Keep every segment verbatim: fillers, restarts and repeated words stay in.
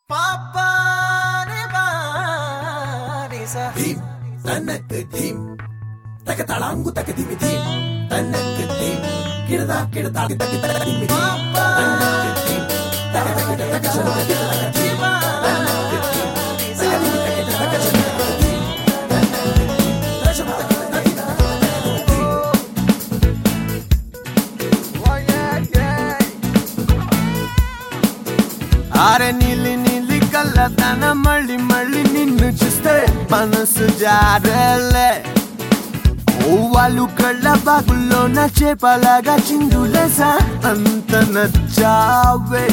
theme తన్నకు theme తగ తళాంగు తగ దిమి theme తన్నకు theme కిడదా కిడదా తగ తగ దిమి ధీమ్ తన్నకు ధీమ్ తగ తగ తగ చల తగ తగ ధీమ్ తన్నకు ధీమ్ తగ దిమి తగ తగ చల తగ ధీమ్ తన్నకు ధీమ్ తశమ తగ తగ ధీమ్ అరే నీలి నీలి కళ్ళతన మళ్ళీ మళ్ళీ నిన్ను చూస్తే మనసు జారలే వాళ్ళు కళ్ళ బాగుల్లో నా చేపలాగా చిందులేసా అంత నచ్చావే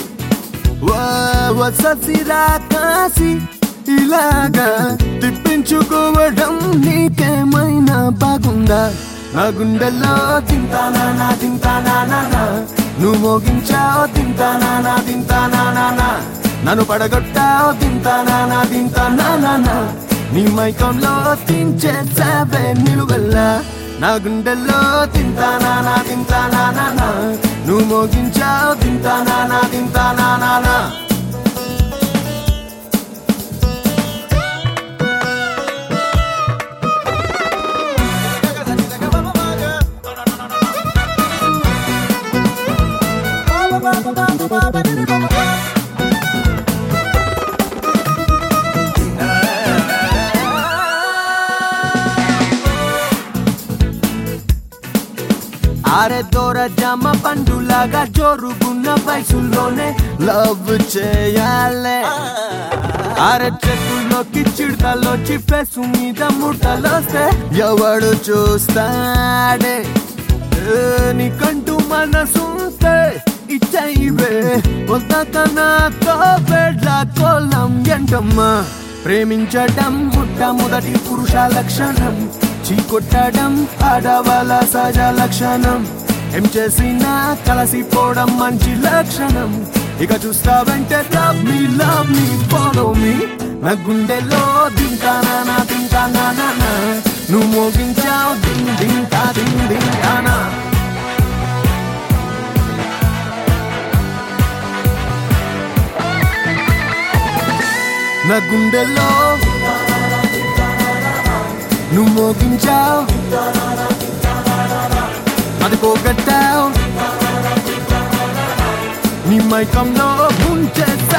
వససిరా కాసి ఇలాగా తిప్పించుకోవడం నీకేమైనా బాగుందా నా గుండెల్లో తింటానా నా తింటానా నా నువ్వు మోగించావు తింటానా నా తింటానా నా నన్ను పడగొట్టావు తింటానా నా తింటానా నా నీ మైకంలో తించేసావే నిలువెల్లా నా గుండెల్లో తింటానా నా తింటానా నా నువ్వు మోగించావు తింటానా నా తింటానా నా అరే దూర జామ పండులాగా జోరుగున్న వయసులోనే లవ్ చేయాలే అరే చెట్టులోకి చిడతలోచి ఫేసు మీద ముట్టలొస్తే ఎవడు చూస్తాడే నీకంటూ మనసుంటే ఇచ్చైవే వద్దాక నాతో పెళ్ళ కోలం ఎంటమ్మా ప్రేమించడం మొట్టమొదటి పురుష లక్షణం చీకొట్టడం ఆడవాళ్ళ సహజ లక్షణం ఏం చేసినా కలసిపోవడం మంచి లక్షణం ఇక చూస్తావంటే love me love me follow me నా గుండెలో దింటానా నా తింటానా నా నువ్వు మోగించావు దింగ్ దింటా దింగ్ దింటానా నా గుండెలో నువ్వు మోగించావు అది పోగొట్టావు నీ మైకంలో ఉంచేసావు